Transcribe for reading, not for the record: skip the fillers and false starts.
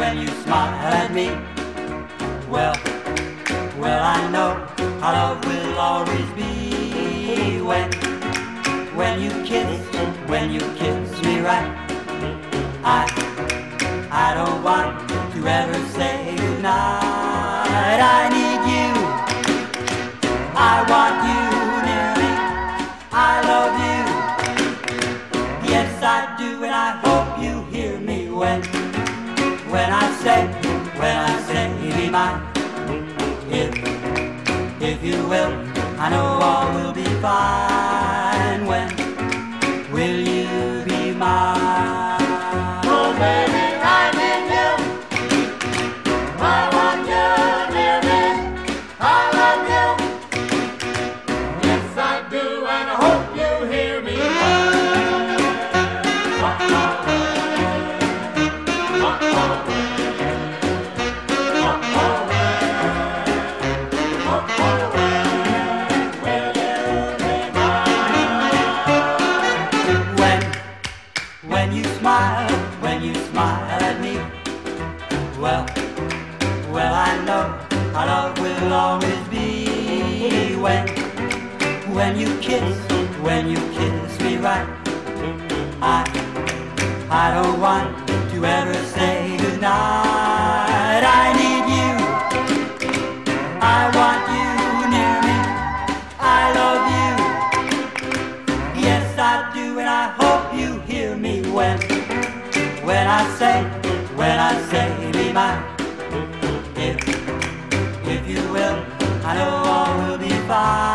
when you smile at me. Well, I know our love will always be. When you kiss me right, I don't want to ever say goodnight. I need you, I want you near me, I love you, yes I do, and I hope you hear me when I say, be mine. If you will, I know all will be fine. When will you be mine? Oh baby, I need you, I want you near me, I love you, yes I do, and I hope you hear me. When you smile at me, well, I know our love will always be. When you kiss me right, I don't want to ever say goodnight. I need you, I want you near me, I love you, yes I do, and I hope you hear me when I say be mine. If you will, I know all will be fine.